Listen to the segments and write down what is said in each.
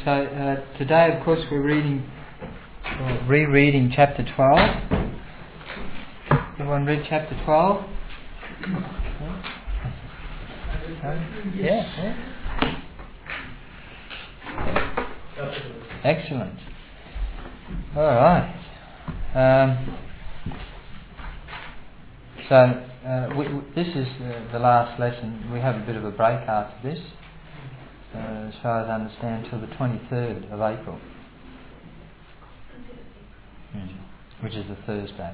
So today, of course, we're rereading chapter 12. Everyone read chapter 12? Yeah. Excellent. All right. This is the last lesson. We have a bit of a break after this, as far as I understand, till the 23rd of April, which is a Thursday.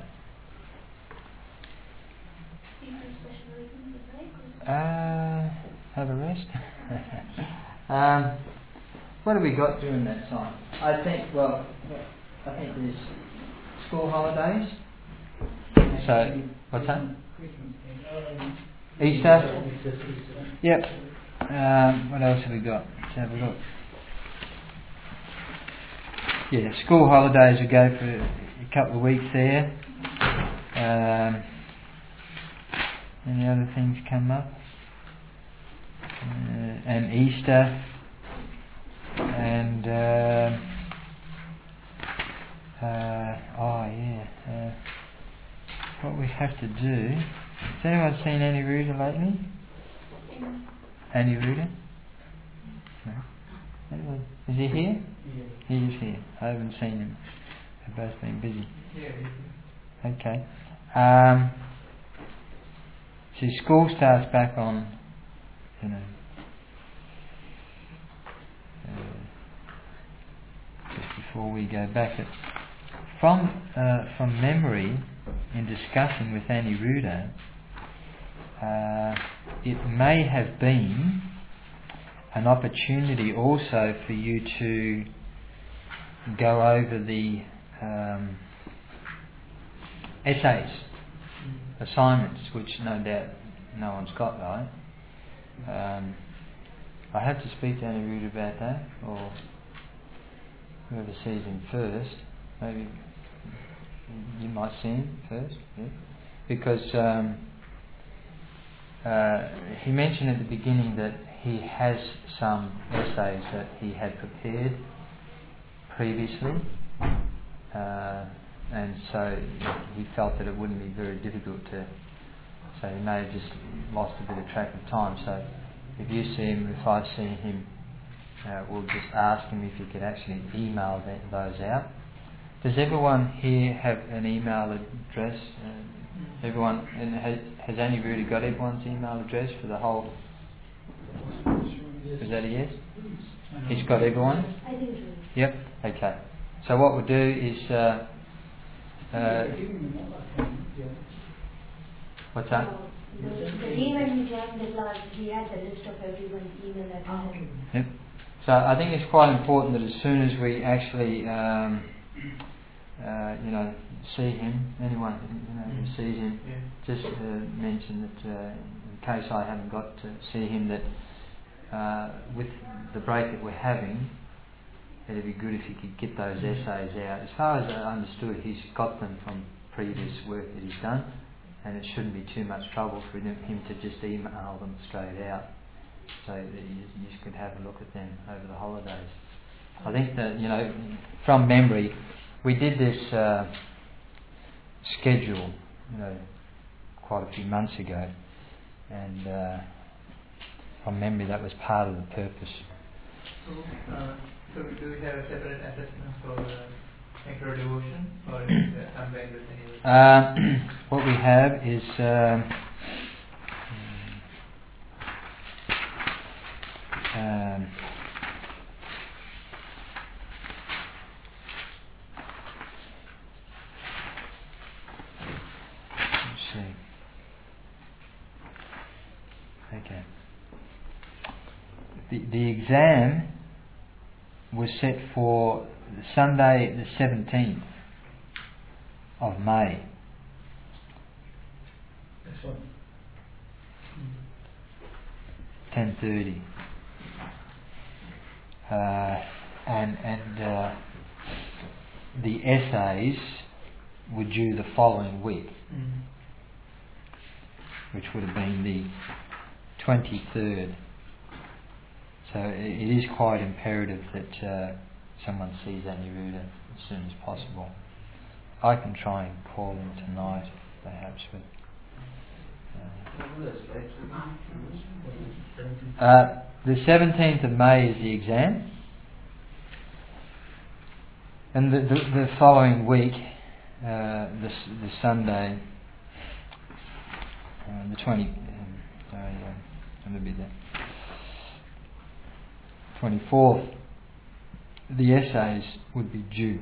Have a rest. What have we got during that time? I think there's school holidays. So, what's that? Easter? Yep. What else have we got? Let's have a look. Yeah, school holidays will go for a couple of weeks there. Any other things come up? And Easter. And what we have to do. Has anyone seen Annie Ruder lately? Annie Ruder? No. Anyone? Is he here? Yes. He is here. I haven't seen him. They've both been busy. Yeah. Okay. See, school starts back on, just before we go back. But from memory, in discussing with Annie Ruder, it may have been an opportunity also for you to go over the essays, assignments, which no doubt no one's got, right? I have to speak to Annie Ruder about that, or whoever sees him first. Maybe you might see him first, yeah? Because he mentioned at the beginning that he has some essays that he had prepared previously, and so he felt that it wouldn't be very difficult to. So he may have just lost a bit of track of time. So if you see him, if I see him, we'll just ask him if he could actually email those out. Does everyone here have an email address? Everyone, and has Annie Ruder got everyone's email address for the whole? Is that a yes? He's got everyone? I think so. Yep. Okay. So what we'll do is. What's that? The day when he joined the class, he had the list of everyone's email address. Yep. So I think it's quite important that as soon as we actually, see him, anyone who sees him, just mention that in case I haven't got to see him, that with the break that we're having, it'd be good if he could get those essays out. As far as I understood, he's got them from previous work that he's done, and it shouldn't be too much trouble for him to just email them straight out, so that you could have a look at them over the holidays. I think that, from memory, we did this schedule, quite a few months ago, and from memory that was part of the purpose. So do we have a separate assessment for Necro Devotion, or is it combined with any? What we have is let's see. Okay. The exam was set for Sunday the 17th of May. This one. 10:30. The essays were due the following week, which would have been the 23rd. So it is quite imperative that someone sees Aniruddha as soon as possible. I can try and call him tonight, perhaps, but the 17th of May is the exam, and the following week, the Sunday, the 20. Let me be there. 24th, the essays would be due.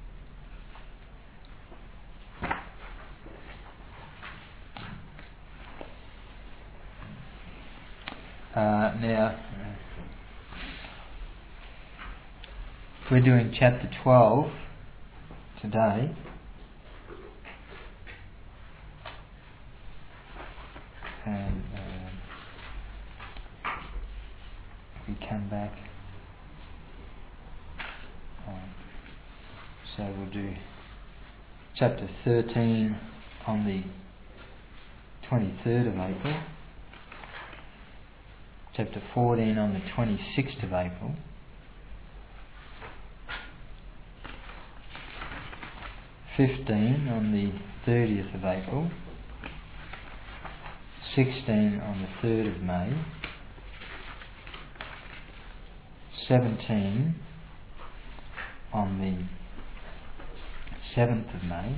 Now, we're doing chapter 12 today. And we come back. So we'll do chapter 13 on the 23rd of April. Chapter 14 on the 26th of April. '15 on the 30th of April. 16 on the 3rd of May. 17 on the 7th of May.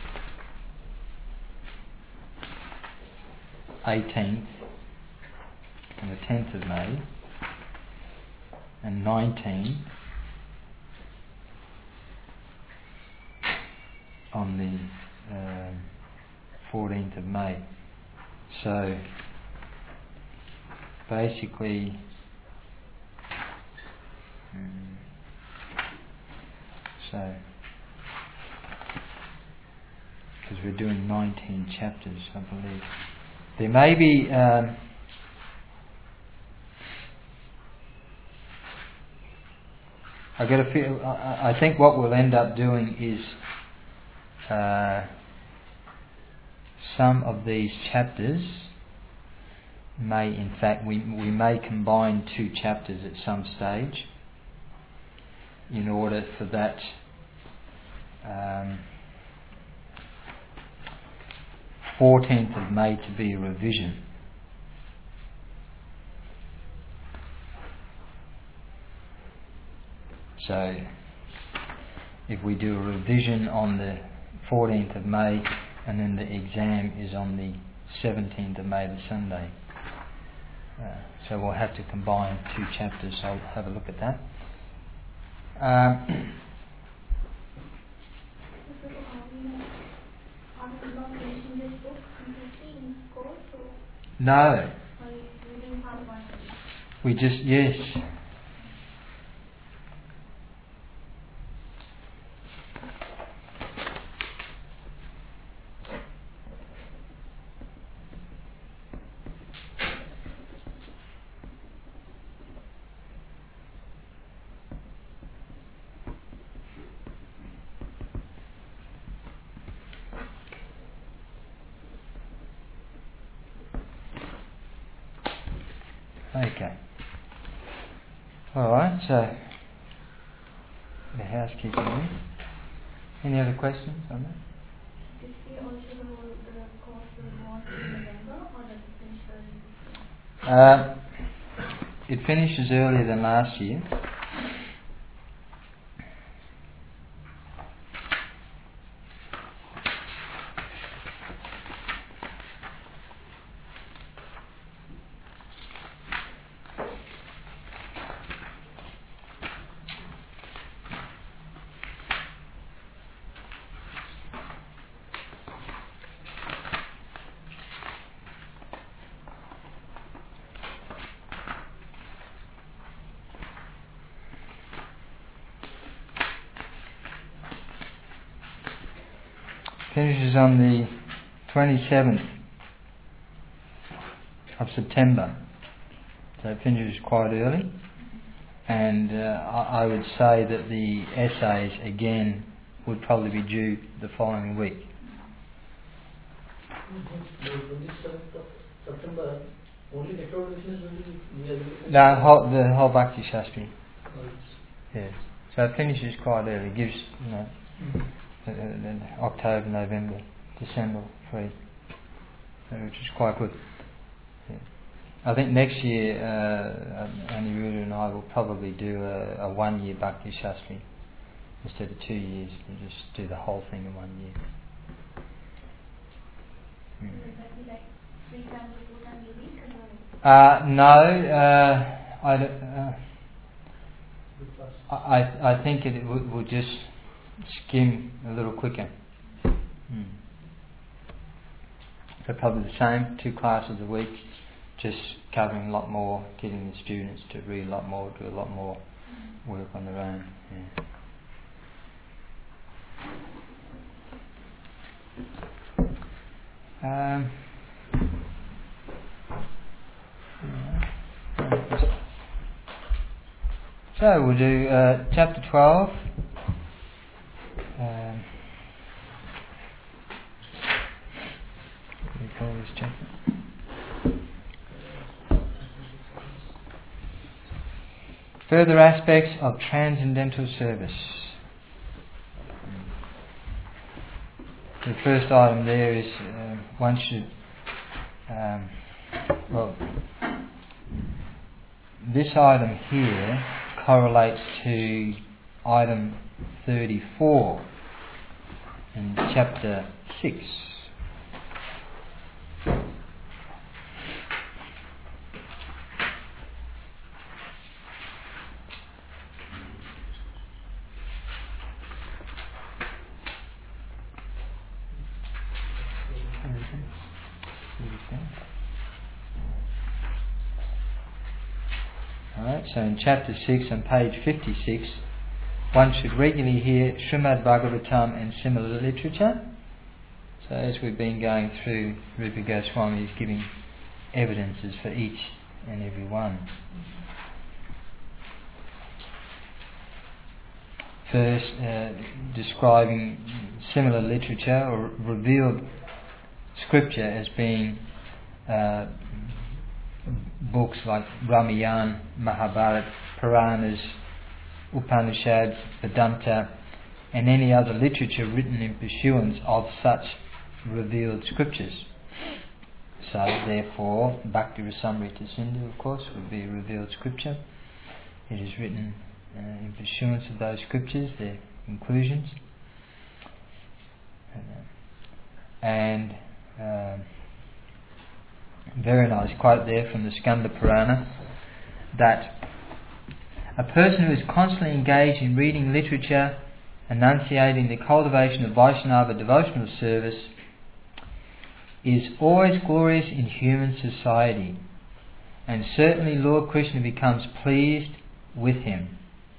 18th on the 10th of May. And 19 on the 14th of May. So basically because we're doing 19 chapters, I believe. There may be I think what we'll end up doing is some of these chapters may, in fact, we may combine two chapters at some stage in order for that 14th of May to be a revision. So if we do a revision on the 14th of May and then the exam is on the 17th of May, the Sunday. So we'll have to combine two chapters. I'll have a look at that. Are we not finishing this book completely in course? No. We didn't have one. We just, yes. Okay. Alright, so the housekeeping. Any other questions on that? Is he also the course will go on in November, or does it finish early? It finishes earlier than last year. Finishes on the 27th of September, so it finishes quite early, and I would say that the essays again would probably be due the following week. The 27th of September Only declaration is going to be No, the whole Bhakti Shastri. Oh, Yes. So it finishes quite early. It gives, October, November, December free, which is quite good. Yeah. I think next year, Aniruddha and I will probably do a 1 year Bhakti Shastri instead of 2 years. We'll just do the whole thing in 1 year. Will that be like 3 times or 4 times a week? Or No, I think it will just skim a little quicker. So probably the same, 2 classes a week, just covering a lot more, getting the students to read a lot more, do a lot more work on their own. Yeah. So we'll do chapter 12. What do we call this chapter? Further aspects of transcendental service. The first item there is one should, this item here correlates to item 34 in chapter 6. So in chapter 6 on page 56, one should regularly hear Srimad Bhagavatam and similar literature. So as we've been going through, Rupa Goswami is giving evidences for each and every one. First, describing similar literature or revealed scripture as being books like Ramayana, Mahabharata, Puranas, Upanishads, Vedanta, and any other literature written in pursuance of such revealed scriptures. So therefore, Bhakti Rasamrita Sindhu, of course, would be revealed scripture. It is written in pursuance of those scriptures, their conclusions. And very nice quote there from the Skanda Purana, that a person who is constantly engaged in reading literature enunciating the cultivation of Vaishnava devotional service is always glorious in human society, and certainly Lord Krishna becomes pleased with him.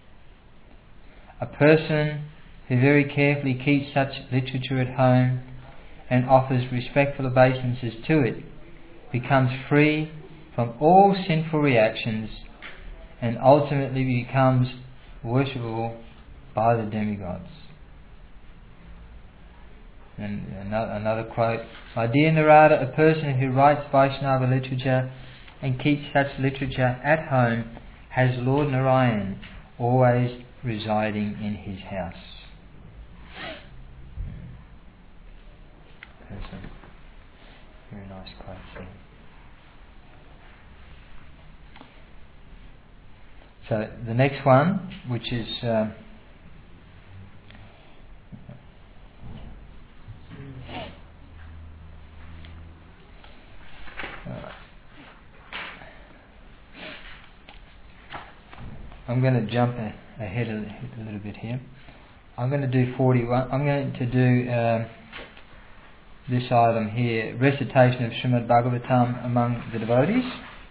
A person who very carefully keeps such literature at home and offers respectful obeisances to it becomes free from all sinful reactions and ultimately becomes worshipable by the demigods. And another quote, my dear Narada, a person who writes Vaishnava literature and keeps such literature at home has Lord Narayan always residing in his house. That's a very nice quote there. So the next one, which is I'm going to jump ahead a little bit here. I'm going to do 41. I'm going to do this item here, recitation of Srimad Bhagavatam among the devotees.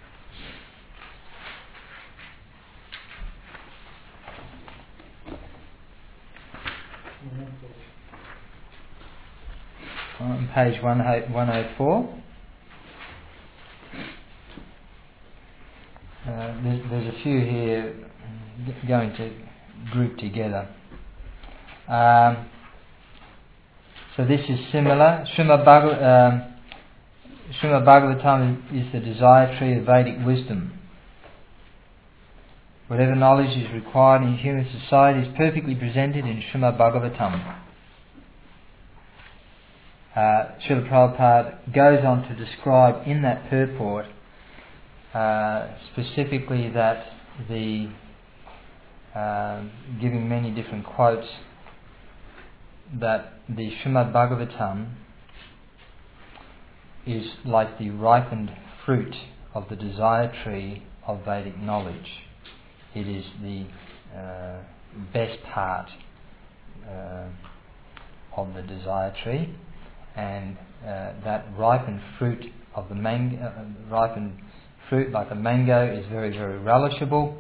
On page 104. There's a few here going to group together. So this is similar. Srimad Srimad Bhagavatam is the desire tree of Vedic wisdom. Whatever knowledge is required in human society is perfectly presented in Srimad Bhagavatam. Srila Prabhupada goes on to describe in that purport specifically that the giving many different quotes, that the Srimad Bhagavatam is like the ripened fruit of the desire tree of Vedic knowledge. It is the best part of the desire tree, and that ripened fruit of the ripened fruit like a mango is very, very relishable,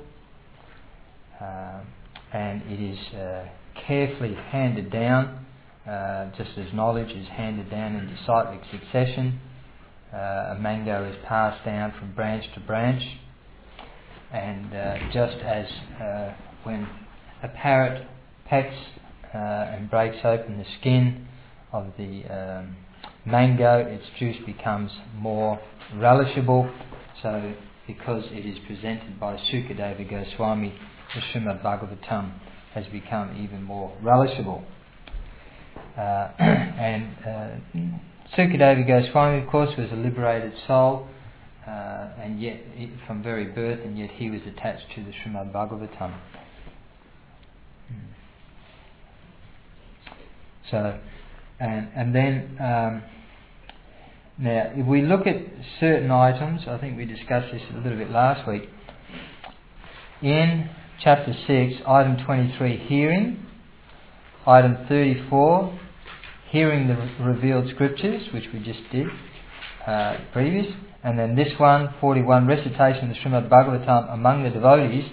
and it is carefully handed down, just as knowledge is handed down in disciplic succession. A mango is passed down from branch to branch, and just as when a parrot pecks and breaks open the skin of the mango, its juice becomes more relishable. So because it is presented by Sukadeva Goswami, the Srimad Bhagavatam has become even more relishable. Sukadeva Goswami, of course, was a liberated soul, and yet from very birth, and yet he was attached to the Srimad Bhagavatam. So, and then now, if we look at certain items, I think we discussed this a little bit last week. In chapter 6, item 23, hearing. Item 34, hearing the revealed scriptures, which we just did previous. And then this one, 41, recitation of the Srimad Bhagavatam among the devotees.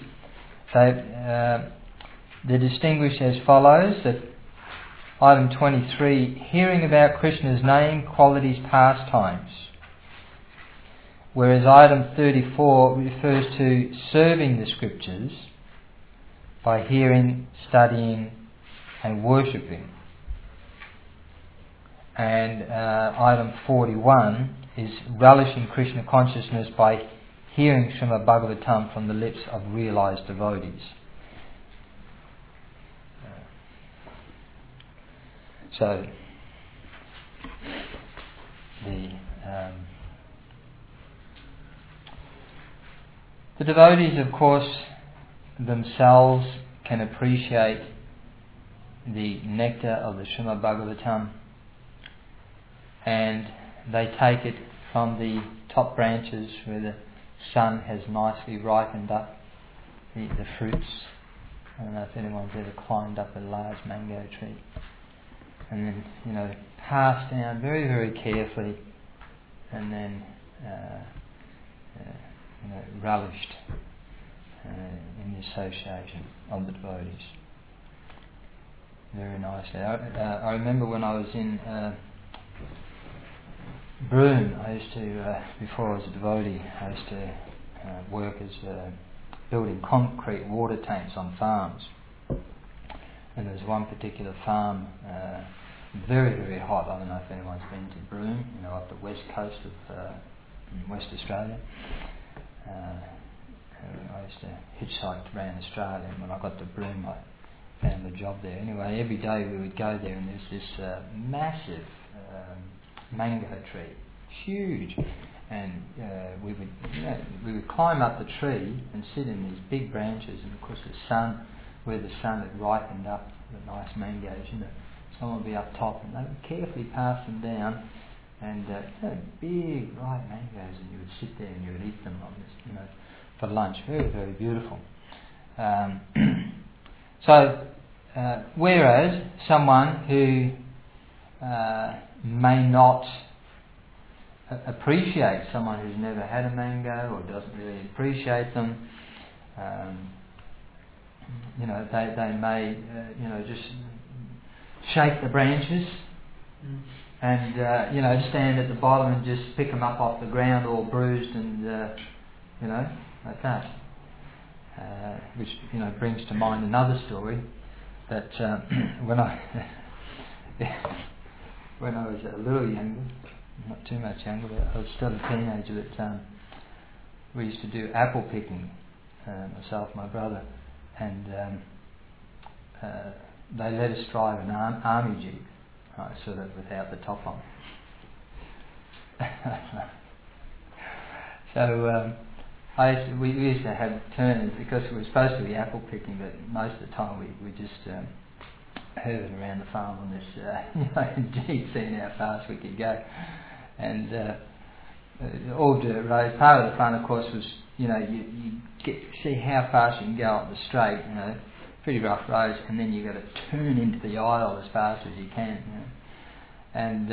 They're distinguished as follows, that item 23, hearing about Krishna's name, qualities, pastimes. Whereas item 34 refers to serving the scriptures by hearing, studying and worshipping. And item 41 is relishing Krishna consciousness by hearing Srimad Bhagavatam from the lips of realized devotees. So, the devotees, of course, themselves can appreciate the nectar of the Srimad Bhagavatam, and they take it from the top branches where the sun has nicely ripened up the fruits. I don't know if anyone's ever climbed up a large mango tree. And then, passed down very, very carefully, and then, relished in the association of the devotees. Very nicely. I remember when I was in Broome, I used to, before I was a devotee, I used to work as building concrete water tanks on farms. And there was one particular farm, very, very hot. I don't know if anyone's been to Broome, up the west coast of West Australia. I used to hitchhike around Australia, and when I got to Broome, I found a job there. Anyway, every day we would go there, and there's this massive mango tree, huge, and we would climb up the tree and sit in these big branches, and of course where the sun had ripened up the nice mangoes, someone would be up top, and they would carefully pass them down, and big ripe mangoes, and you would sit there and you would eat them on this, for lunch. Very, very beautiful. Whereas someone who may not appreciate someone who's never had a mango or doesn't really appreciate them, they may just shake the branches and stand at the bottom and just pick them up off the ground all bruised and like that, which brings to mind another story that when I was a little younger, not too much younger, but I was still a teenager, that we used to do apple picking, myself and my brother, and they let us drive an army jeep, right, sort of without the top on. So we used to have turns, because we were supposed to be apple picking, but most of the time we just herded around the farm on this jeep, seeing how fast we could go, and all dirt roads. Part of the fun, of course, was you see how fast you can go up the straight, pretty rough roads, and then you got to turn into the aisle as fast as you can. And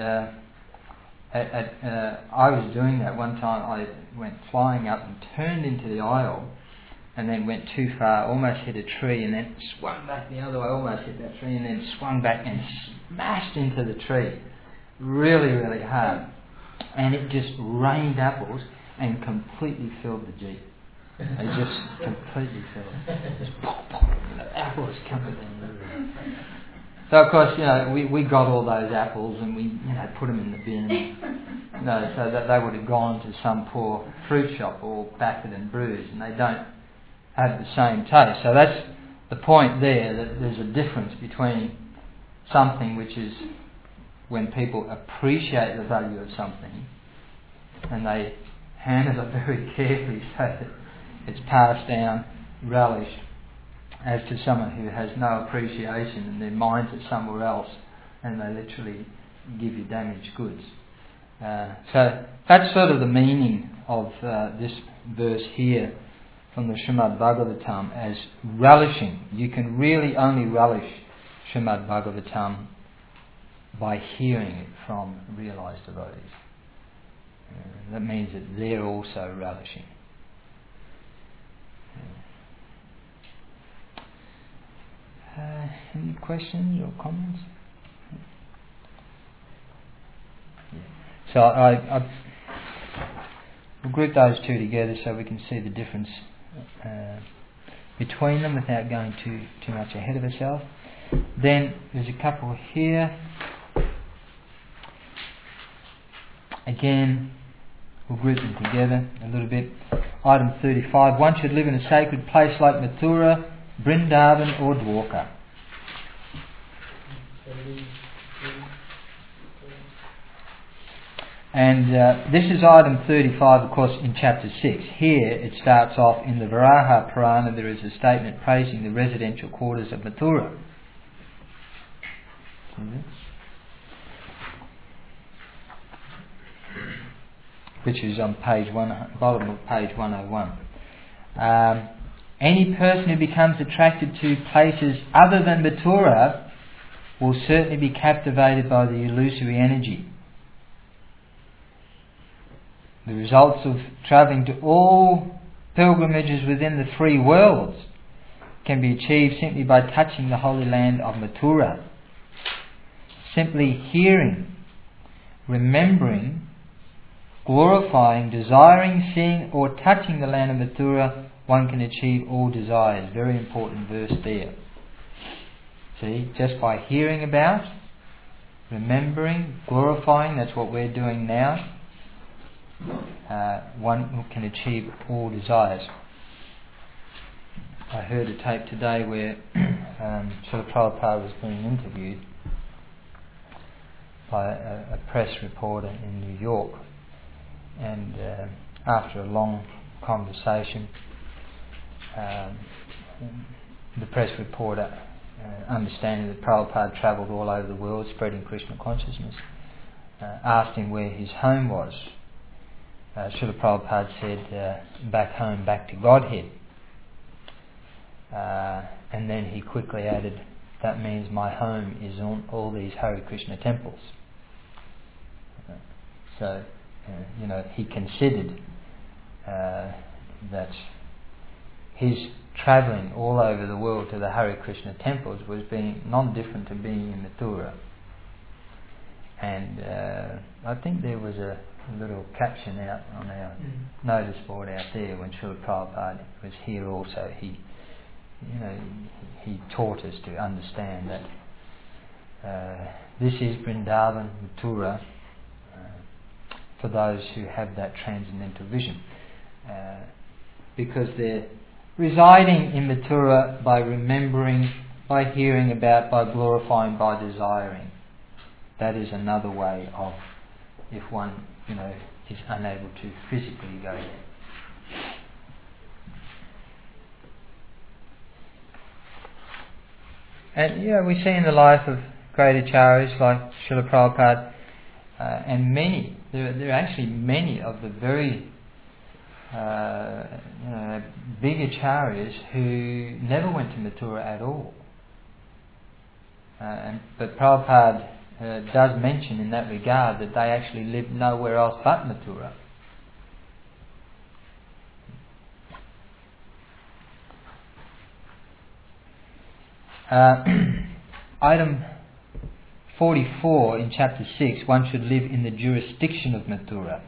I was doing that one time. I went flying up and turned into the aisle, and then went too far, almost hit a tree, and then swung back the other way, almost hit that tree, and then swung back and smashed into the tree really, really hard. And it just rained apples and completely filled the jeep. It just completely filled it. Just pop, pop, apples coming down the river. So of course, we got all those apples and we, put them in the bin. So that they would have gone to some poor fruit shop, all battered and bruised, and they don't have the same taste. So that's the point there, that there's a difference between something which is when people appreciate the value of something and they handle it very carefully so that it's passed down, relished, as to someone who has no appreciation and their mind's at somewhere else and they literally give you damaged goods. So that's sort of the meaning of this verse here from the Srimad Bhagavatam, as relishing. You can really only relish Srimad Bhagavatam by hearing it from realised devotees. That means that they're also relishing. Any questions or comments? So I we'll group those two together so we can see the difference between them without going too much ahead of ourselves. Then there's a couple here. Again, we'll group them together a little bit. Item 35. One should live in a sacred place like Mathura, Vrindavan or Dwarka. And this is item 35, of course, in chapter 6. Here it starts off in the Varaha Purana. There is a statement praising the residential quarters of Mathura. Which is on bottom of page 101. Any person who becomes attracted to places other than Mathura will certainly be captivated by the illusory energy. The results of travelling to all pilgrimages within the three worlds can be achieved simply by touching the holy land of Mathura. Simply hearing, remembering, glorifying, desiring, seeing or touching the land of Mathura, one can achieve all desires. Very important verse there. See, just by hearing about, remembering, glorifying, that's what we're doing now, one can achieve all desires. I heard a tape today where Srila Prabhupada was being interviewed by a press reporter in New York, and after a long conversation, the press reporter, understanding that Prabhupada travelled all over the world spreading Krishna consciousness, asked him where his home was. Srila Prabhupada said, back home, back to Godhead. And then he quickly added, that means my home is on all these Hare Krishna temples. So, he considered that his travelling all over the world to the Hare Krishna temples was being non-different to being in Mathura. And I think there was a little caption out on our notice board out there when Srila Prabhupada was here also. He taught us to understand that this is Vrindavan, Mathura, for those who have that transcendental vision. Because they're residing in Mathura by remembering, by hearing about, by glorifying, by desiring. That is another way of, if one, is unable to physically go there. And we see in the life of great acharyas like Srila Prabhupada, and many, there are actually many of the very big acharyas who never went to Mathura at all. But Prabhupada does mention in that regard that they actually lived nowhere else but Mathura. Item 44 in chapter 6, one should live in the jurisdiction of Mathura.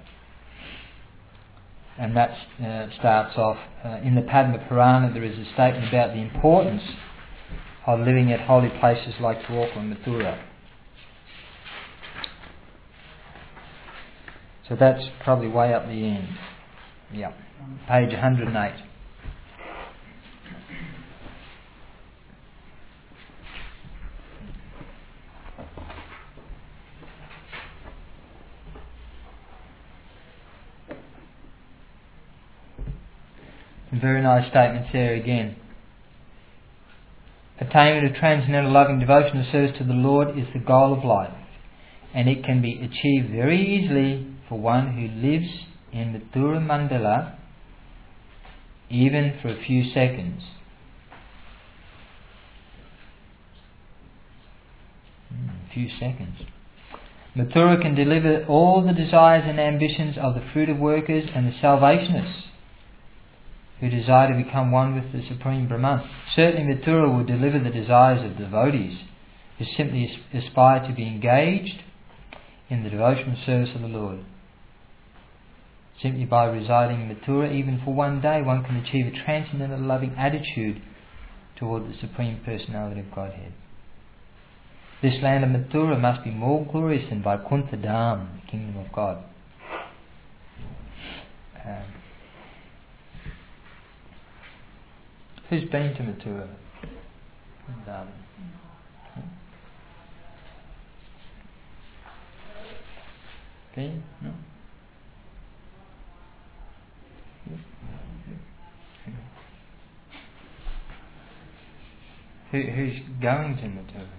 And that starts off, in the Padma Purana there is a statement about the importance of living at holy places like Dwarka and Mathura. So that's probably way up the end. Yeah, page 108. Very nice statements there again. Attainment of transcendental loving devotional service to the Lord is the goal of life, and it can be achieved very easily for one who lives in Mathura Mandala even for a few seconds. Mathura can deliver all the desires and ambitions of the fruit of workers and the salvationists who desire to become one with the Supreme Brahman. Certainly Mathura will deliver the desires of devotees who simply aspire to be engaged in the devotional service of the Lord. Simply by residing in Mathura, even for one day, one can achieve a transcendental loving attitude toward the Supreme Personality of Godhead. This land of Mathura must be more glorious than Vaikuntha Dham, the Kingdom of God. Who's been to Mathura? Been? No? Who's going to Mathura?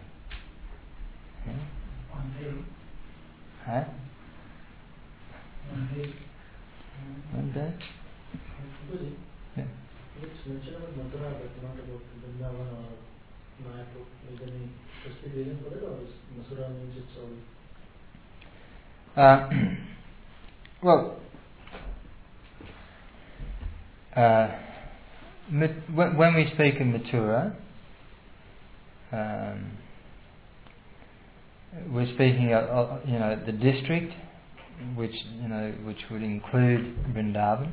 Huh? One day? Yeah. It's mentioned about Mathura, but not about Vrindavan or Mayapur. Is there any specific reason for that, or is Mathura means it's all? When we speak of Mathura, we're speaking of the district, which would include Vrindavan.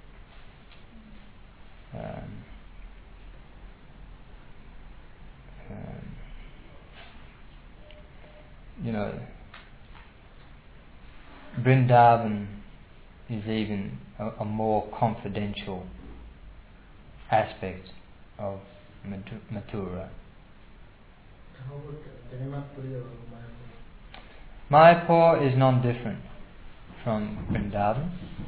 Vrindavan is even a more confidential aspect of Mathura. How about Jagannath Puri or Mayapur? Mayapur is non-different from Vrindavan.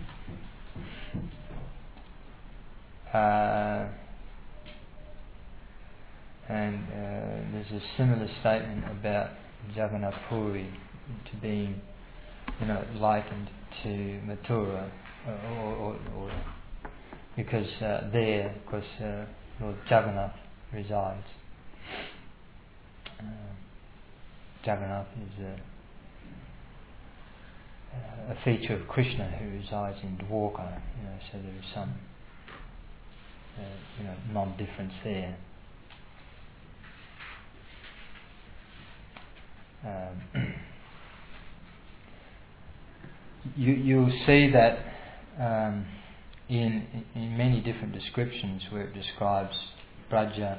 And there's a similar statement about Jagannath Puri to being, likened to Mathura, or because there, of course, Lord Jagannath resides. Jagannath is a feature of Krishna who resides in Dwarka, so there is some non-difference there. You'll see that in many different descriptions where it describes Braja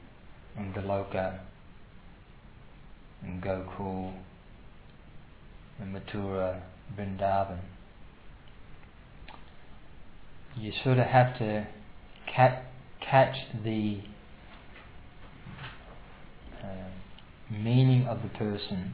and Goloka and Gokul in Mathura, Vrindavan, you sort of have to catch the meaning of the person,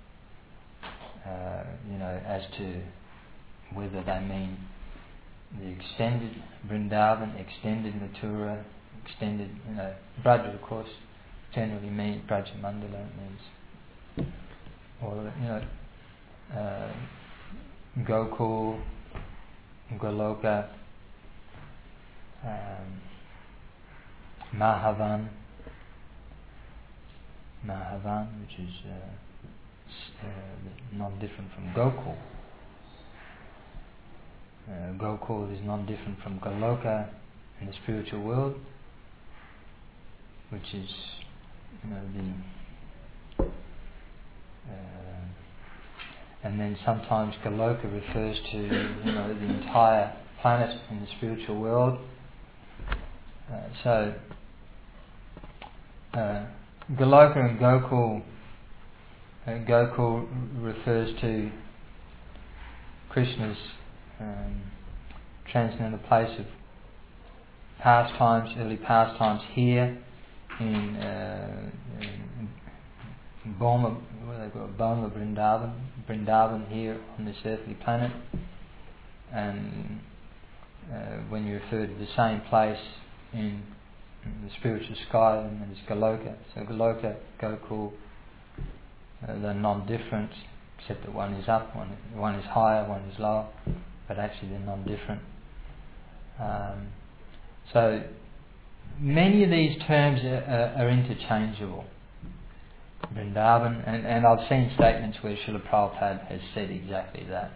as to whether they mean the extended Vrindavan, extended Mathura, extended, Braja, of course, generally means Braja Mandala, means, or Gokul, Goloka, Mahavan, which is not different from Gokul. Gokul is not different from Goloka in the spiritual world, which is, and then sometimes Goloka refers to, the entire planet in the spiritual world. So Goloka and Gokul refers to Krishna's transcendental place of pastimes, early pastimes here in Boma Vrindavan here on this earthly planet, and when you refer to the same place in the spiritual sky, then there's Goloka. So Goloka, Gokul, they're non-different, except that one is up, one is higher, one is lower, but actually they're non-different. So many of these terms are interchangeable. Vrindavan, and I've seen statements where Srila Prabhupada has said exactly that.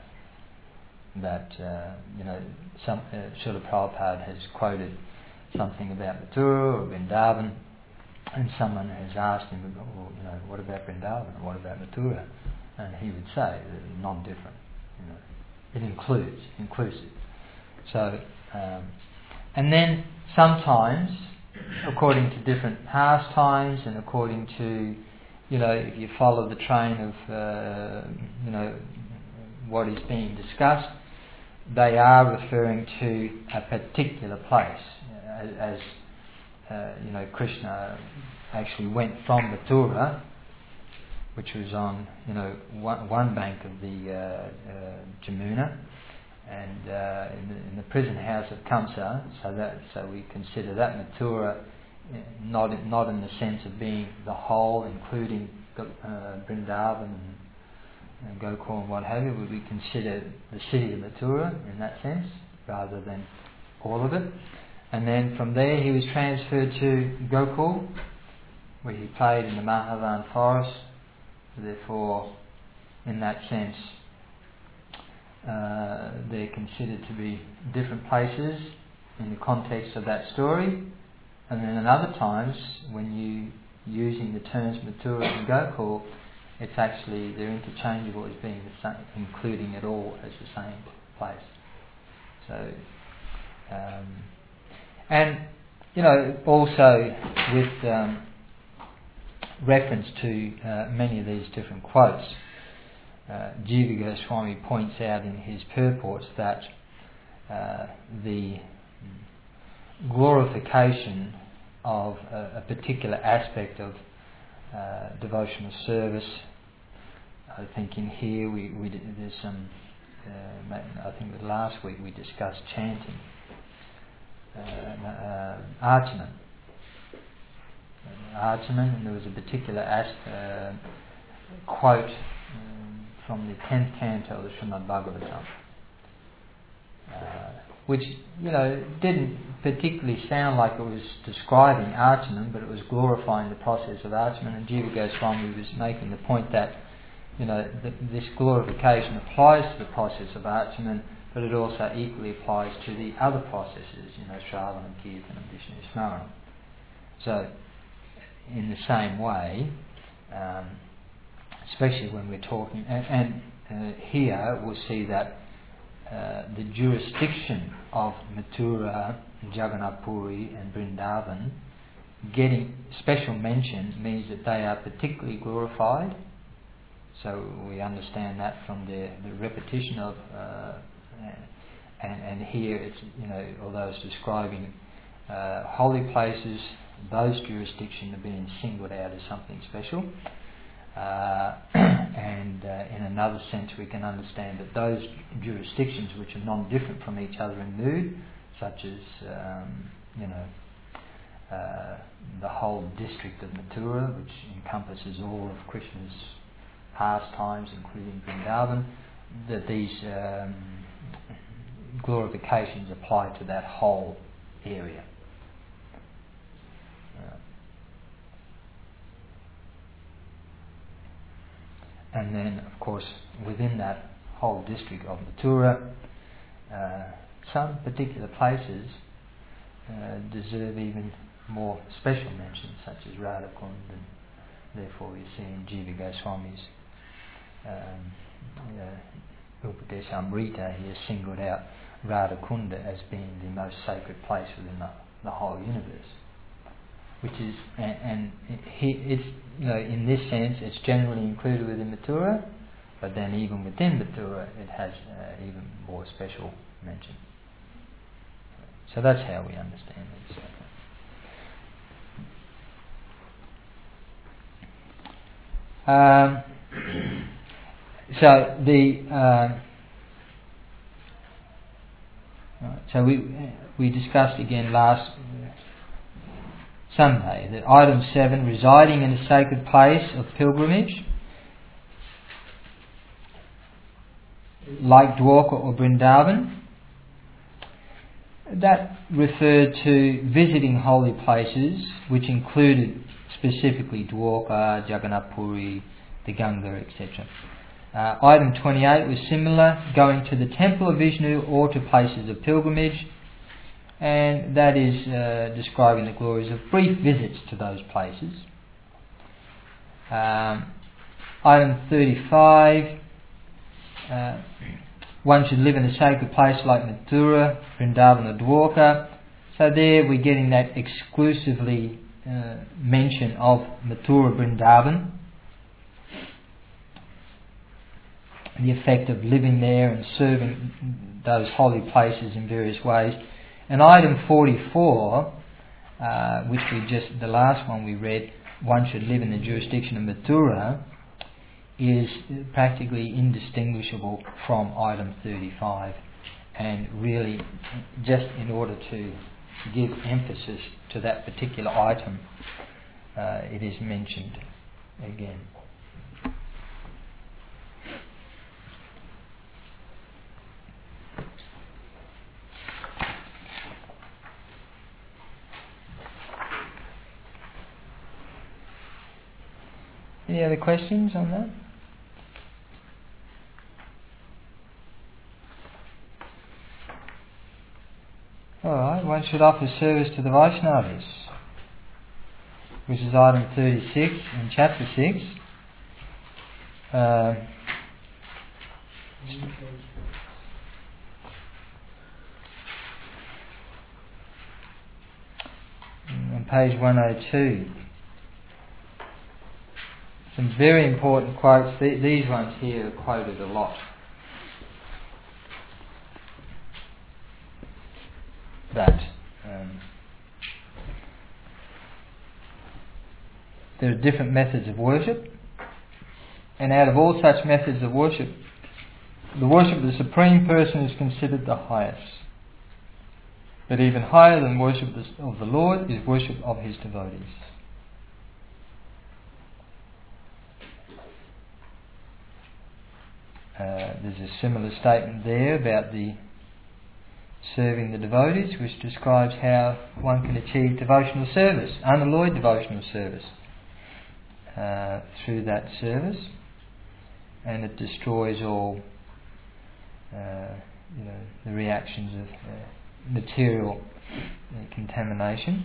Srila Prabhupada has quoted something about Mathura or Vrindavan, and someone has asked him, what about Vrindavan or what about Mathura? And he would say they're non-different. It inclusive. So, and then sometimes, according to different pastimes and according to, if you follow the train of, what is being discussed, they are referring to a particular place, as Krishna actually went from Mathura, which was on, one bank of the Jamuna, and in the prison house of Kamsa, so we consider that Mathura not in the sense of being the whole, including Vrindavan and Gokul and what have you, would we consider the city of Mathura in that sense, rather than all of it. And then from there he was transferred to Gokul, where he played in the Mahavan forest. Therefore, in that sense, they're considered to be different places in the context of that story. And then in other times, when you're using the terms Mathura and Gokul, it's actually, they're interchangeable as being the same, including it all as the same place. So, and, also with reference to many of these different quotes, Jiva Goswami points out in his purports that the glorification of a particular aspect of devotional service, I think in here there's some, I think that last week we discussed chanting, Archanan, and there was a particular quote from the 10th canto of the Srimad Bhagavatam, which didn't particularly sound like it was describing Archanan, but it was glorifying the process of Archanan. And Jiva Goswami was making the point that this glorification applies to the process of Archanan, but it also equally applies to the other processes, Shravanam, Kirtanam, Vishnu Smaranam. So, in the same way, especially when we're talking, and here we'll see that the jurisdiction of Mathura, Jagannath Puri and Vrindavan getting special mention means that they are particularly glorified, So we understand that from the repetition of, and here it's, although it's describing holy places, those jurisdictions are being singled out as something special. And in another sense we can understand that those jurisdictions which are non-different from each other in mood, such as the whole district of Mathura, which encompasses all of Krishna's pastimes including Vrindavan, that these glorifications apply to that whole area. And then, of course, within that whole district of Mathura, some particular places deserve even more special mention, such as Radhakund, and therefore we see in Jiva Goswami's Upadeshamrita, he has singled out Radhakunda as being the most sacred place within the whole universe. Which is, and it's, in this sense, it's generally included within Mathura, but then even within Mathura, it has even more special mention. So that's how we understand it. So we discussed again last Sunday that item 7, residing in a sacred place of pilgrimage, like Dwarka or Vrindavan, that referred to visiting holy places, which included specifically Dwarka, Jagannath Puri, the Ganga, etc. Item 28 was similar, going to the temple of Vishnu or to places of pilgrimage, and that is describing the glories of brief visits to those places. Item 35, one should live in a sacred place like Mathura, Vrindavan or Dwarka. So there we're getting that exclusively mention of Mathura, Vrindavan, the effect of living there and serving those holy places in various ways. And item 44, which the last one we read, one should live in the jurisdiction of Mathura, is practically indistinguishable from item 35, and really just in order to give emphasis to that particular item, it is mentioned again. Any other questions on that? Alright, one should offer service to the Vaishnavas, which is item 36 in chapter 6. On page 102. Some very important quotes. These ones here are quoted a lot. That there are different methods of worship, and out of all such methods of worship, the worship of the Supreme Person is considered the highest. But even higher than worship of the Lord is worship of His devotees. There's a similar statement there about the serving the devotees, which describes how one can achieve devotional service, unalloyed devotional service, through that service, and it destroys all the reactions of material contamination.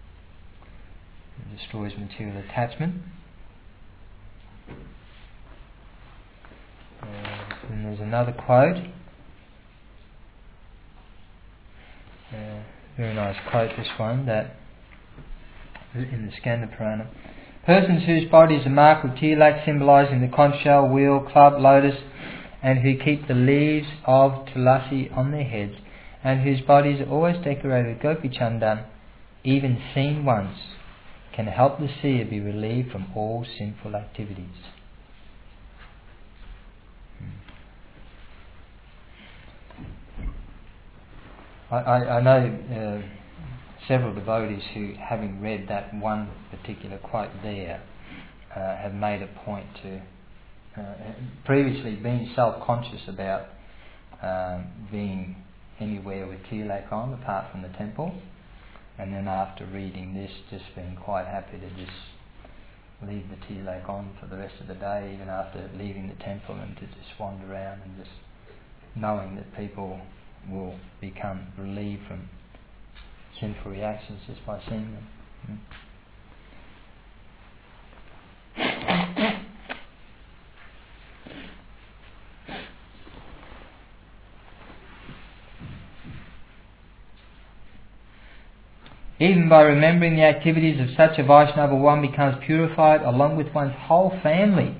It destroys material attachment. And there's another quote, very nice quote this one, that in the Skanda Purana, Persons whose bodies are marked with tilak, symbolising the conch shell, wheel, club, lotus, and who keep the leaves of tulasi on their heads, and whose bodies are always decorated with gopi chandan, even seen once, can help the seer be relieved from all sinful activities. I know several devotees who, having read that one particular quote there, have made a point to previously being self-conscious about being anywhere with tilak on apart from the temple, and then after reading this just being quite happy to just leave the tilak on for the rest of the day, even after leaving the temple, and to just wander around and just knowing that people will become relieved from sinful reactions just by seeing them. Even by remembering the activities of such a Vaishnava, one becomes purified along with one's whole family.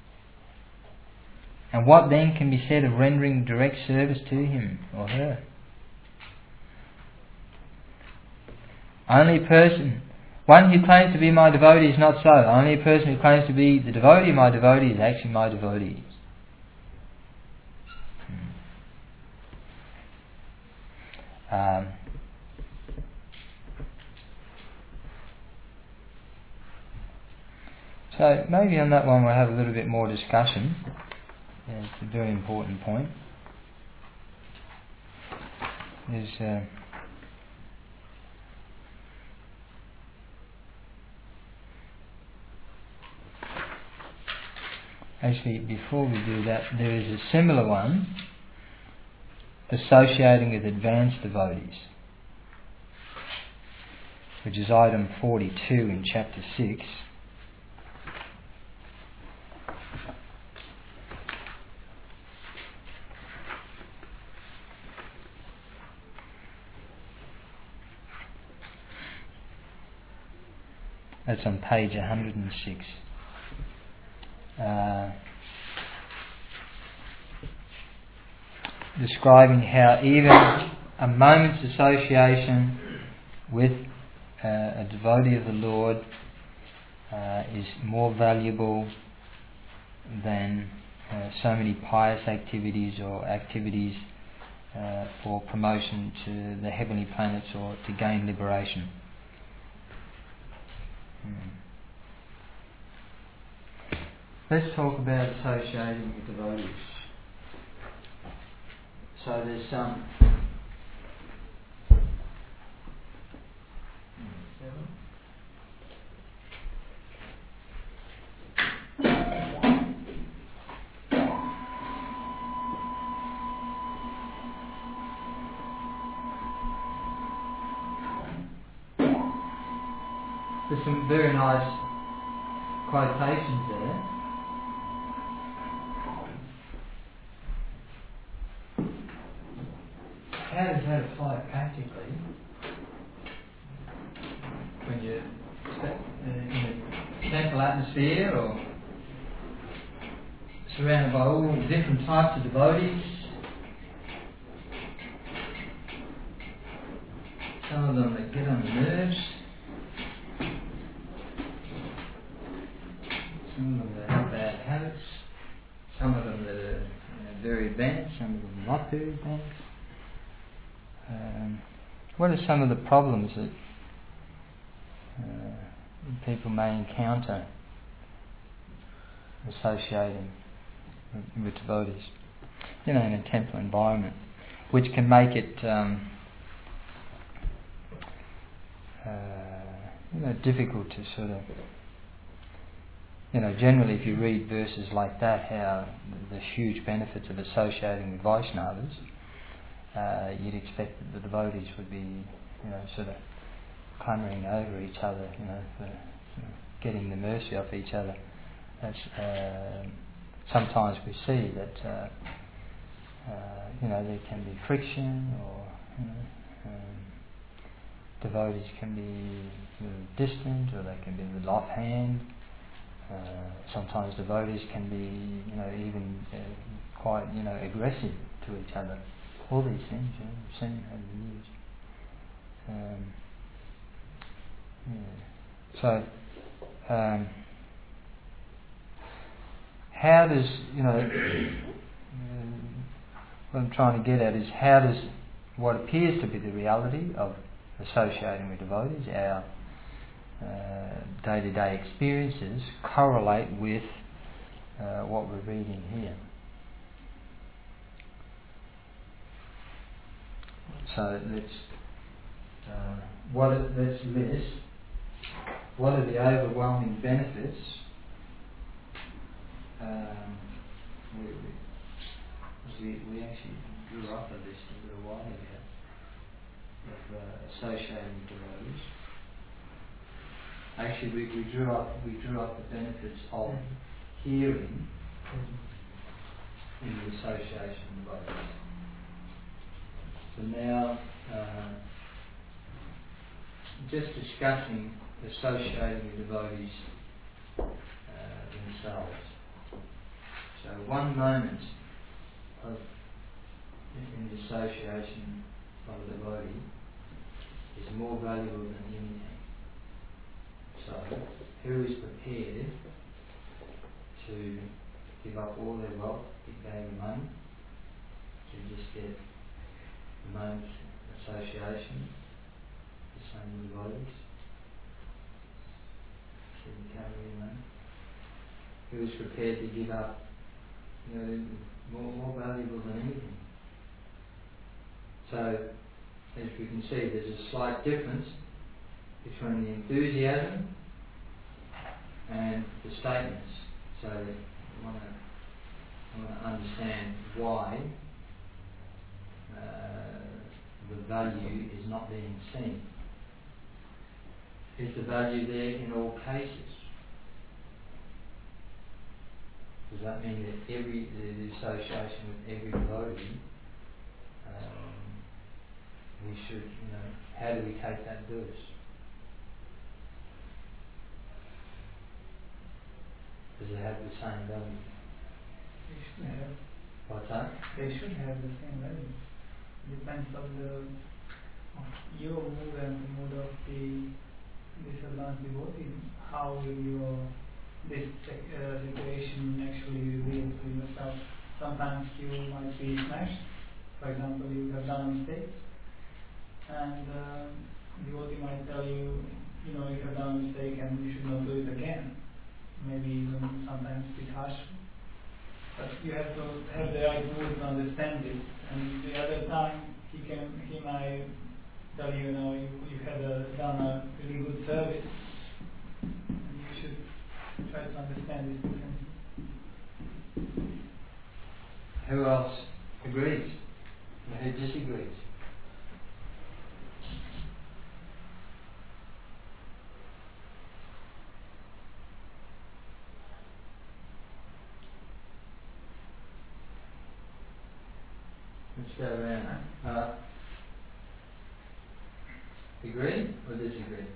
And what then can be said of rendering direct service to him or her? One who claims to be my devotee is not so. Only a person who claims to be the devotee of my devotee is actually my devotee. So maybe on that one we'll have a little bit more discussion. Yeah, it's a very important point. Actually, before we do that, there is a similar one associating with advanced devotees, which is item 42 in chapter 6. That's on page 106. Describing how even a moment's association with a devotee of the Lord is more valuable than so many pious activities or activities for promotion to the heavenly planets or to gain liberation. Let's talk about associating with devotees. So there's some very nice quotations there. How does that apply practically when you're in a temple atmosphere or surrounded by all different types of devotees? Some of them that get on the nerves, some of them that have bad habits, some of them that are very advanced, some of them not very advanced. What are some of the problems that people may encounter associating with devotees, in a temple environment, which can make it difficult to sort of, generally if you read verses like that, how the huge benefits of associating with Vaishnavas, you'd expect that the devotees would be, sort of clamouring over each other, for getting the mercy off each other. That's, sometimes we see that, there can be friction, or devotees can be distant, or they can be a little offhand. sometimes devotees can be, even quite, aggressive to each other. All these things, we've seen over the years. So, how does, what I'm trying to get at is how does what appears to be the reality of associating with devotees, our day-to-day experiences, correlate with what we're reading here. So let's list what are the overwhelming benefits. We actually drew up a list a little while ago of associating with devotees. Actually, we drew up the benefits of hearing in the association with devotees. So now, just discussing associating with devotees themselves. So one moment in the association of a devotee is more valuable than anything. So, who is prepared to give up all their wealth, big bag of money, to just get a moment's association with the same devotees? Who is prepared to give up, more valuable than anything? So, as we can see, there's a slight difference between the enthusiasm and the statements. So, I want to understand why the value is not being seen. Is the value there in all cases? Does that mean that the association with every devotee, we should, how do we take that verse? Does it have the same value? They should have. What's that? They should have the same value. Depends on your mood and the mood of this advanced devotee. How will this situation actually reveal to yourself? Sometimes you might be smashed. For example, you have done a mistake, and the devotee might tell you, you have done a mistake and you should not do it again. Maybe even sometimes a bit harsh. But you have to have the right mood to understand it. And the other time, he might tell you, you had done a really good service, and you should try to understand this difference. Who else agrees? Who disagrees? Let's go around. Agree or disagree?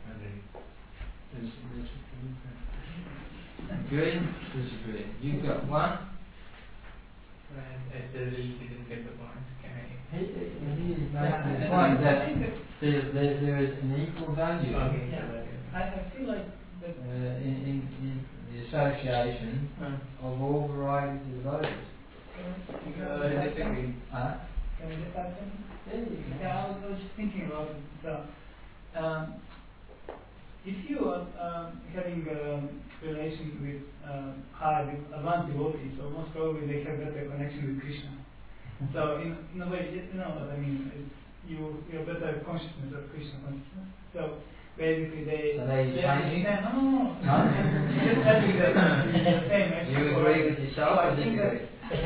Agree, disagree. You've got one. And I still didn't get the point. Can I? He is making the point that there is an equal value. Okay. I feel like that in the association of all varieties of devotees. Disagree. Can we just add something? Yeah, I was just thinking about it. So, if you are having a relation with high advanced devotees, so most probably they have better connection with Krishna. So in a way, you know what I mean. It's you're better consciousness of Krishna consciousness. So basically they understand. No. Just having the same. You agree with yourself or disagree?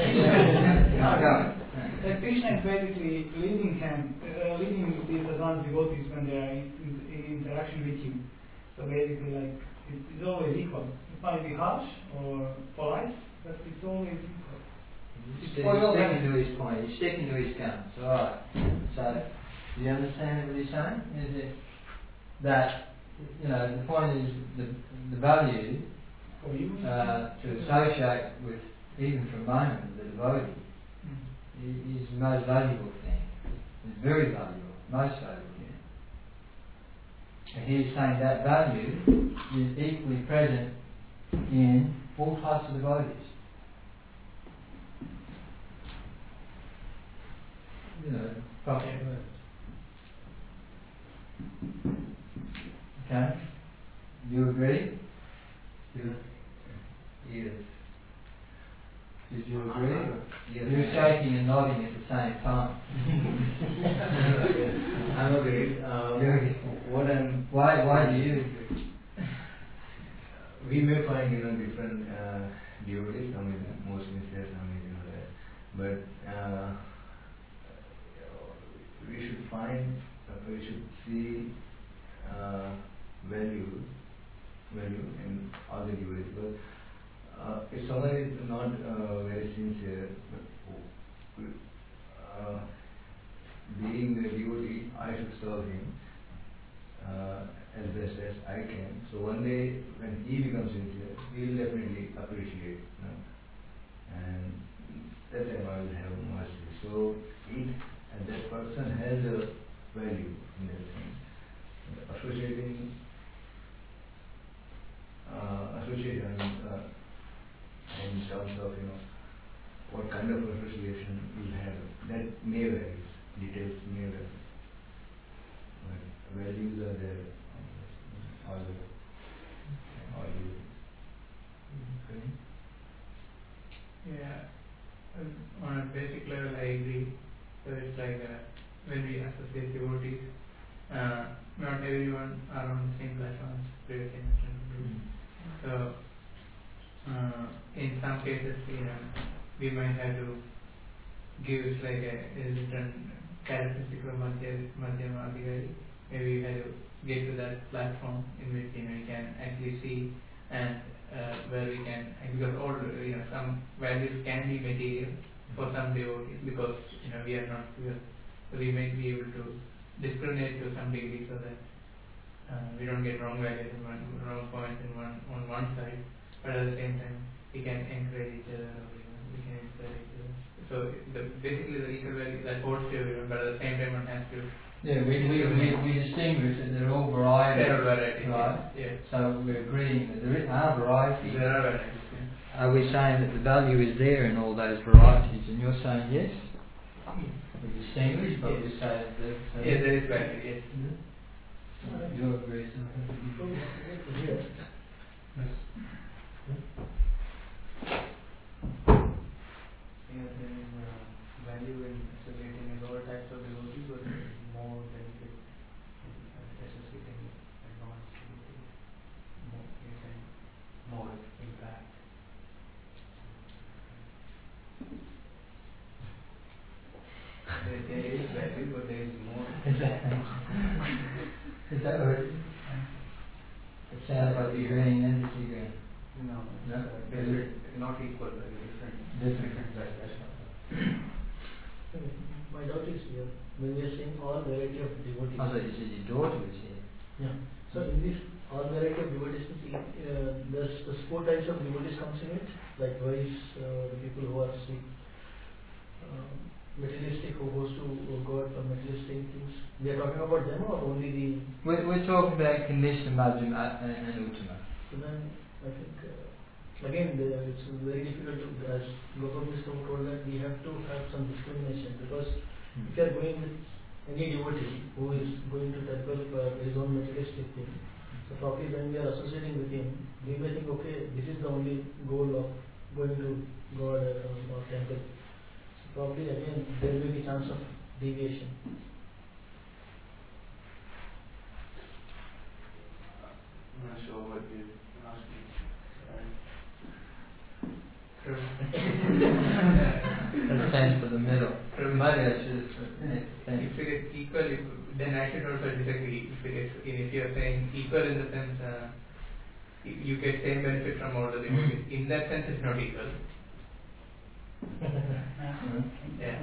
That Krishna is basically leading these advanced devotees when they are in interaction with you. So basically, like it's always equal. It might be harsh or polite, but it's always equal. He's sticking to his point. He's sticking to his guns. All right. So, do you understand what he's saying? Is it that the point is the value For you? To associate with, even for a moment, the devotee is the most valuable thing. It's very valuable, most valuable. And he's saying that value is equally present in all types of devotees. Proper words. Okay? You agree? Yes. Did you agree? Yes. You're shaking and nodding at the same time. I'm agreed. Why do you agree? We may find different devotees. Some is more sincere, some is that. But we should find, we should see value in all the devotees. Because if someone is not very sincere, being a devotee, I should serve him as best as I can. So one day when he becomes sincere, he will definitely appreciate. And that time I will have mercy. So and that person has a value in that sense. Association in terms of what kind of association you have, that may vary. Details may vary. But values are there. All Okay. Yeah, on a basic level I agree. So it's like when we associate devotees, not everyone are on the same platform as previously mentioned. So in some cases, we might have to give like a different characteristic of Madhyama Adhikari. Maybe we have to get to that platform in which we can actually see and where we can, because all some values can be material for some devotees because we are not pure, so we may be able to discriminate to some degree so that we don't get wrong values and wrong points on one side, but at the same time we can encourage each other, we can inspire each other. So basically the equal value that holds to everyone, but at the same time one has to. Yeah, we distinguish that they're all varieties. There are varieties, right? Yes. So we're agreeing that there are varieties. There are varieties. Are we saying that the value is there in all those varieties? And you're saying yes? We distinguish, but we say that. Yes, there is value, yes. You agree, so. Yes. There is value in associating with all types of devotees, but there is more benefit in associating with advanced devotees, more impact. There is value, but there is more. Is that what it sounds like you're agreeing and disagreeing? No, No? not equal, very different. Different. My doubt is here, when we are saying all variety of devotees. I thought you said your daughter was here. Yeah. So in this all variety of devotees, there's the 4 types of devotees comes in it, like wise people who are sick, materialistic who goes to God for materialistic things. We are talking about them or only the. We're talking about conditioned Madhyama and Uttama. So then I think again it's very difficult to, as Gopal Vishnu told that we have to have some discrimination, because if you are going with any devotee who is going to temple for his own materialistic thing, so probably when we are associating with him, we may think, okay, this is the only goal of going to God or temple. So probably again there may be chance of deviation. I'm not sure what you're asking. That stands for the middle. Maybe I should have. If it is equal, then I should also disagree. If you are saying equal in the sense you get same benefit from all the devotees, in that sense it's not equal. I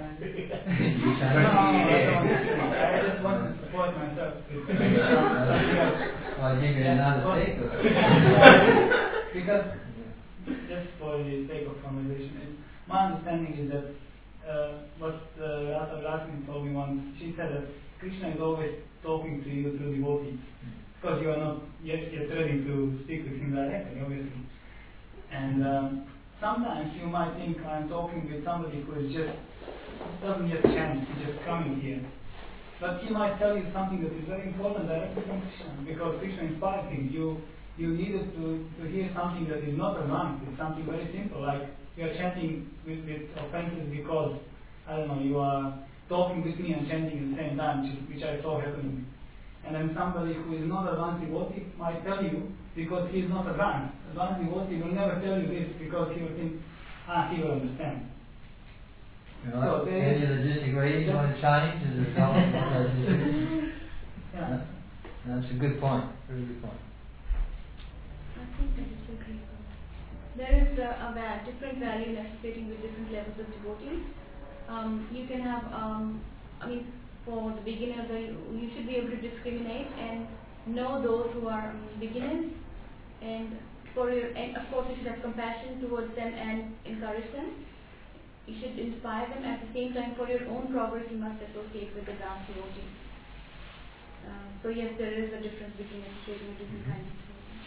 just want to support myself. I'll give you another secret. Because, just for the sake of conversation, my understanding is that what Rasa Rasmin told me once, she said that Krishna is always talking to you through devotees. Because you are not yet ready to speak with him directly, obviously. And sometimes you might think I'm talking with somebody who is just doesn't get a chance to just coming here. But he might tell you something that is very important directly from Krishna, because Krishna inspired him. You needed to hear something that is not advanced. It's something very simple, like you are chanting with offenses because, I don't know, you are talking with me and chanting at the same time, which I saw happening. And then somebody who is not advanced devotee might tell you because he is not advanced. Advanced devotee will never tell you this because he will think, he will understand. Right. So any of the disagrees want to change as a result of those disagreements? Yeah. That's a good point. Very good point. I think I disagree. There is a different value in associating with different levels of devotees. You can have, for the beginner, you should be able to discriminate and know those who are beginners, and of course you should have compassion towards them and encourage them. You should inspire them. At the same time, for your own progress, you must associate with advanced devotees. So yes, there is a difference between associating with different kinds of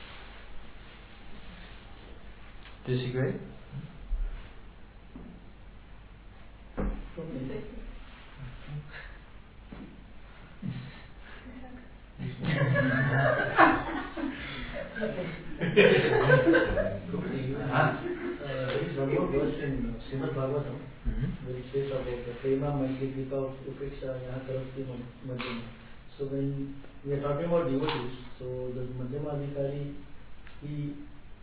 devotees. Disagree? There is one more verse in Srimad Bhagavatam where it says about the Prema Maitri Kripa Upeksha Yaha Karasti Madhyama. So when we are talking about devotees, so the Madhyama Adhikari, he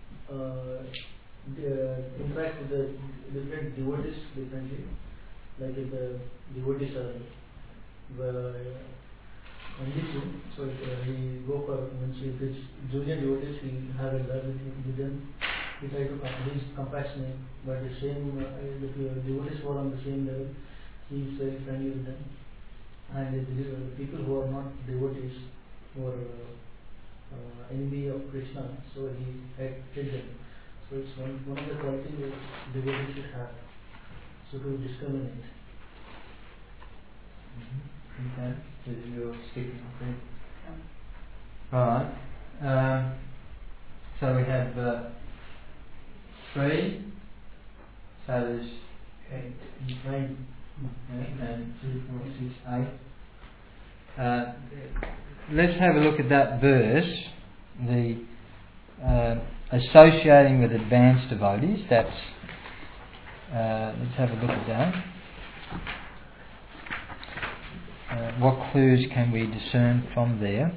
interacts with the different devotees differently. Like if the devotees are Andithu, so he go for, if it's junior devotees, he have a love with them. He try to be compassionate, but the same, if the devotees who are on the same level, he is very friendly with them. And the people who are not devotees, who are enemy of Krishna, so he hated them. So it's one of the qualities that devotees should have, so to discriminate. Okay, so you're sticking with it. Alright, so we have 3, so there's 8, 9, and 2, 4, 6, 8. Let's have a look at that verse, the associating with advanced devotees. That's let's have a look at that. What clues can we discern from there?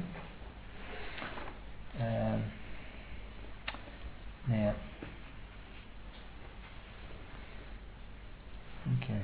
Now, okay.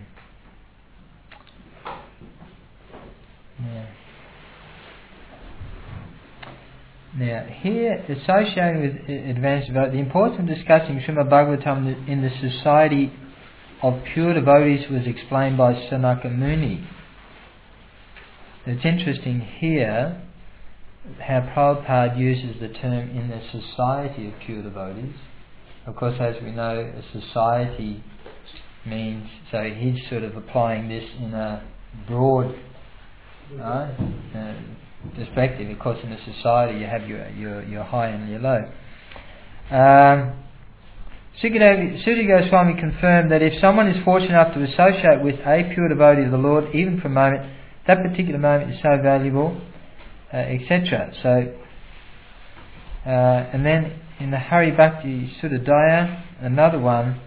Now, here, associating with advanced devotees, the importance of discussing Srimad Bhagavatam in the society of pure devotees was explained by Sanaka Muni. It's interesting here how Prabhupada uses the term in the society of pure devotees. Of course, as we know, a society means, so he's sort of applying this in a broad perspective. Of course, in a society you have your high and your low. Sutta Goswami confirmed that if someone is fortunate enough to associate with a pure devotee of the Lord, even for a moment, that particular moment is so valuable, etc. So, and then in the Hari Bhakti Sutta Daya, another one,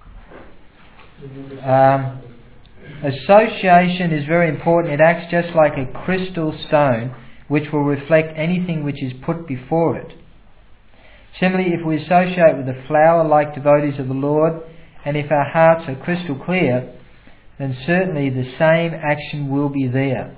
association is very important. It acts just like a crystal stone which will reflect anything which is put before it. Similarly, if we associate with the flower-like devotees of the Lord, and if our hearts are crystal clear, then certainly the same action will be there.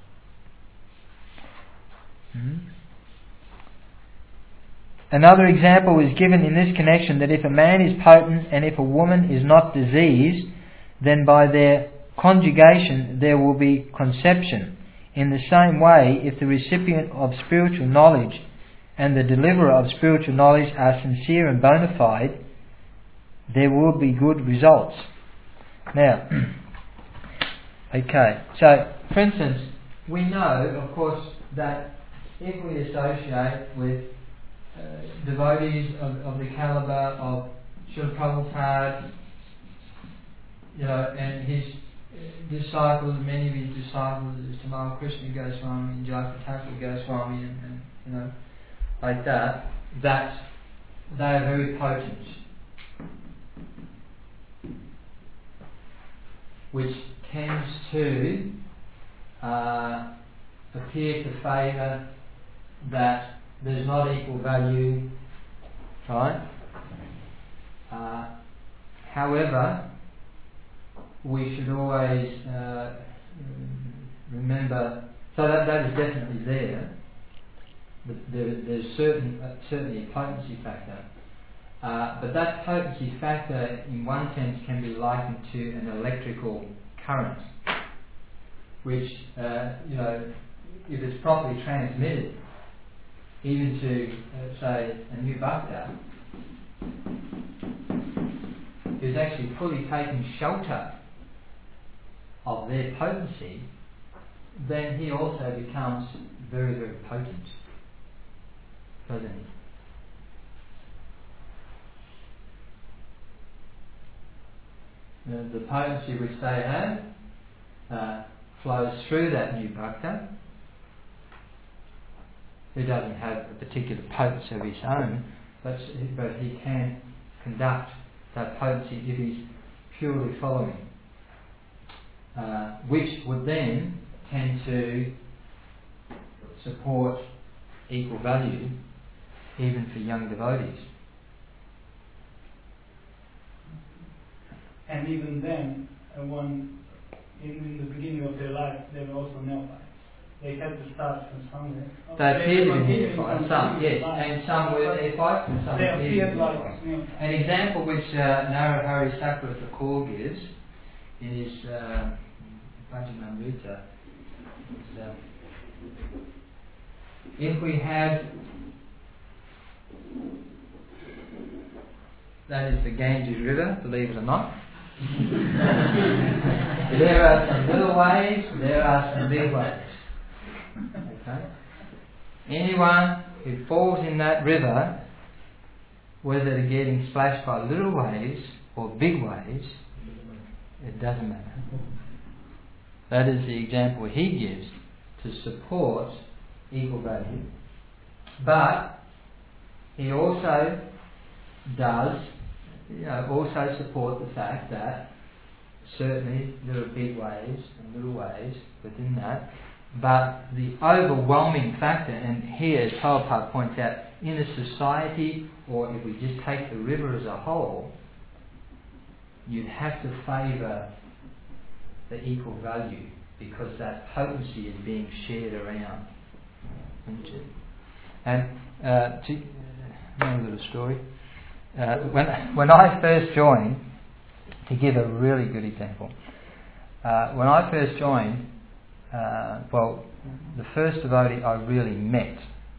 Another example is given in this connection that if a man is potent and if a woman is not diseased, then by their conjugation there will be conception. In the same way, if the recipient of spiritual knowledge and the deliverer of spiritual knowledge are sincere and bona fide, there will be good results. Now, okay, so for instance, we know, of course, that if we associate with devotees of the calibre of Srila Prabhupada, and his disciples, many of his disciples, Tamal Krishna Goswami and Jayapataka Thakur Goswami, and like that they are very potent, which tends to appear to favour that there's not equal value, right? However, we should always remember, so that is definitely there. There's certainly a potency factor, but that potency factor, in one sense, can be likened to an electrical current, which if it's properly transmitted, even to say a new bhakta, who's actually fully taken shelter of their potency, then he also becomes very, very potent, doesn't he? The potency which they have flows through that new bhakta, who doesn't have a particular potency of his own, but he can conduct that potency if he's purely following, which would then tend to support equal value even for young devotees. And even then, in the beginning of their life, they were also neophytes. They had to start from somewhere. They appeared to be neophytes, some, yes, and some were neophytes and some appeared like neophytes. An example which Narahari Sakura Thakur gives is Bhajanamrita. If we have, that is the Ganges River, believe it or not. There are some little waves, there are some big waves. Okay? Anyone who falls in that river, whether they're getting splashed by little waves or big waves, it doesn't matter. That is the example he gives to support equal value. But he also does also support the fact that certainly there are big waves and little waves within that, but the overwhelming factor, and here as Prabhupada points out, in a society, or if we just take the river as a whole, you'd have to favour the equal value because that potency is being shared around. And a little story. When I first joined, to give a really good example, when I first joined, the first devotee I really met,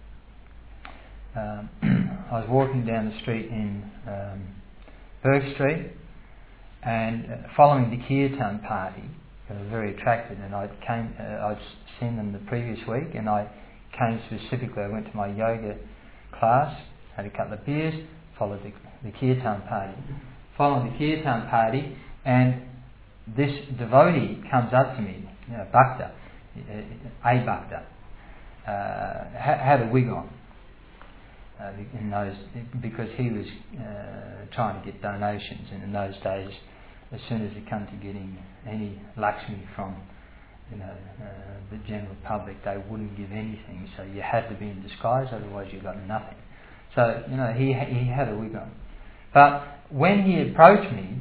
I was walking down the street in Berg Street, and following the Kirtan party, I was very attracted, and I'd seen them the previous week, and I came specifically. I went to my yoga class, had a couple of beers, followed the Kirtan party. Following the Kirtan party, and this devotee comes up to me, Bhakta, a Bhakta, had a wig on in those, because he was trying to get donations, and in those days, as soon as it come to getting any Lakshmi from the general public, they wouldn't give anything, so you had to be in disguise, otherwise you got nothing. So he had a wig on. But when he approached me,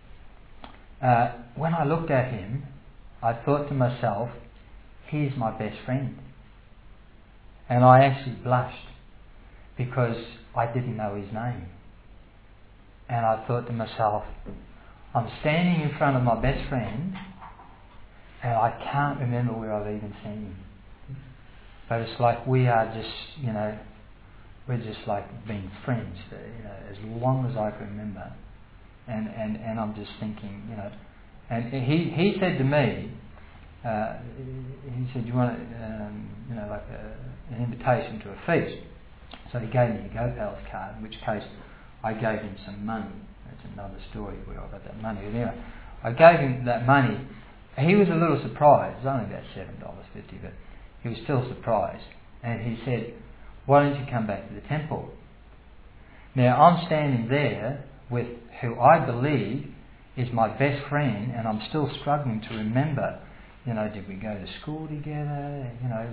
when I looked at him, I thought to myself, he's my best friend. And I actually blushed because I didn't know his name. And I thought to myself, I'm standing in front of my best friend and I can't remember where I've even seen him. But it's like we are just, we're just like being friends for, as long as I can remember. And I'm just thinking, and he said to me, he said, you want like an invitation to a feast. So he gave me a GoPals card, in which case I gave him some money. That's another story where I got that money. But anyway, I gave him that money. He was a little surprised. It was only about $7.50, but he was still surprised. And he said, why don't you come back to the temple? Now I'm standing there with who I believe is my best friend, and I'm still struggling to remember, did we go to school together?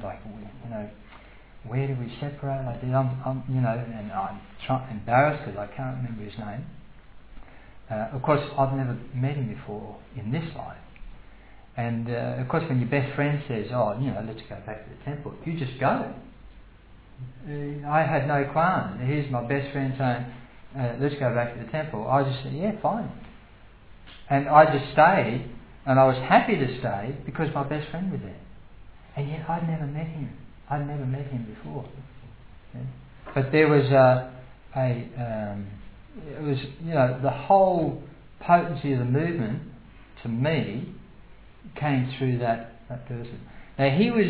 Where did we separate? I did. And I'm embarrassed because I can't remember his name. Of course, I've never met him before in this life. And of course, when your best friend says, let's go back to the temple, you just go. I had no qualms. Here's my best friend saying, let's go back to the temple. I just said, yeah, fine. And I just stayed, and I was happy to stay because my best friend was there. And yet I'd never met him. I'd never met him before. Yeah. But there was the whole potency of the movement, to me, came through that person. Now he was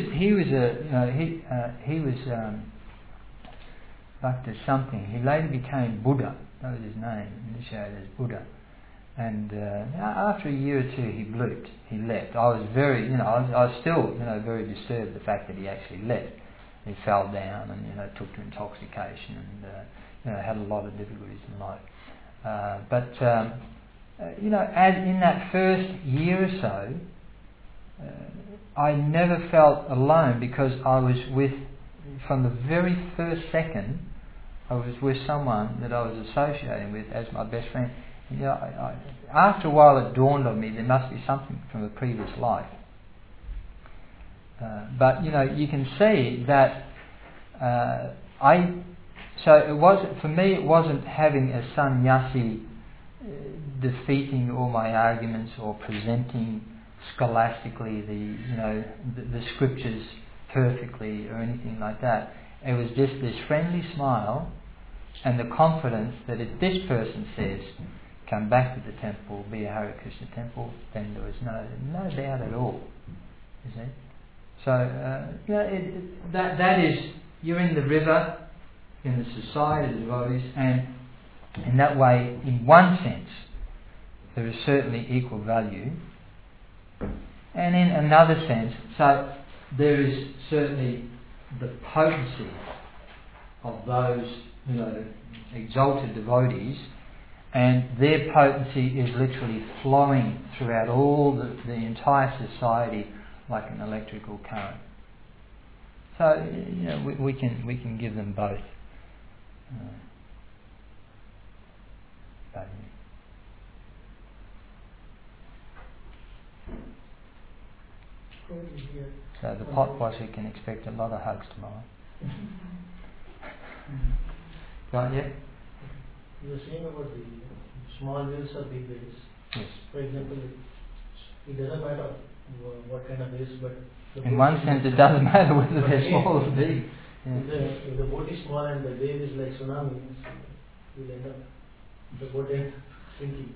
Bhakta something. He later became Buddha. That was his name, initiated as Buddha. And after a year or two, he blooped. He left. I was very, I was still, very disturbed the fact that he actually left. He fell down and, took to intoxication and, had a lot of difficulties in life. As in that first year or so, I never felt alone because I was from the very first second, I was with someone that I was associating with as my best friend. After a while it dawned on me there must be something from a previous life. But you can see that for me it wasn't having a sannyasi defeating all my arguments or presenting scholastically the scriptures perfectly or anything like that. It was just this friendly smile and the confidence that if this person says, come back to the temple, be a Hare Krishna temple, then there was no doubt at all. You see? So, that is, you're in the river, in the society of devotees, and in that way, in one sense, there is certainly equal value. And in another sense, so there is certainly the potency of those, exalted devotees, and their potency is literally flowing throughout all the entire society like an electrical current. So, we can give them both value. So the pot washer can expect a lot of hugs tomorrow. Got it? You were saying about the small wheels or big wheels. Yes. For example, it doesn't matter what kind of wheels, but in one sense it doesn't matter whether they're small or big. Yeah. If the boat is small and the wave is like tsunami, you'll end up, the boat ends sinking.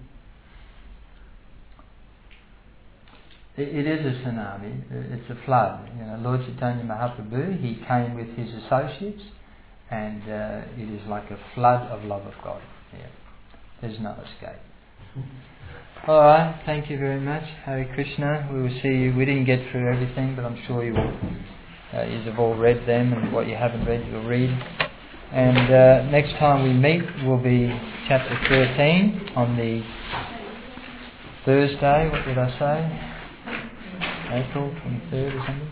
It is a tsunami. It's a flood. Lord Chaitanya Mahaprabhu, he came with his associates, and it is like a flood of love of God. Yeah. There's no escape. Alright, thank you very much. Hare Krishna. We will see you. We didn't get through everything, but I'm sure you will. You have all read them, and what you haven't read, you'll read. And next time we meet will be chapter 13 on the Thursday. What did I say? April 23rd or something?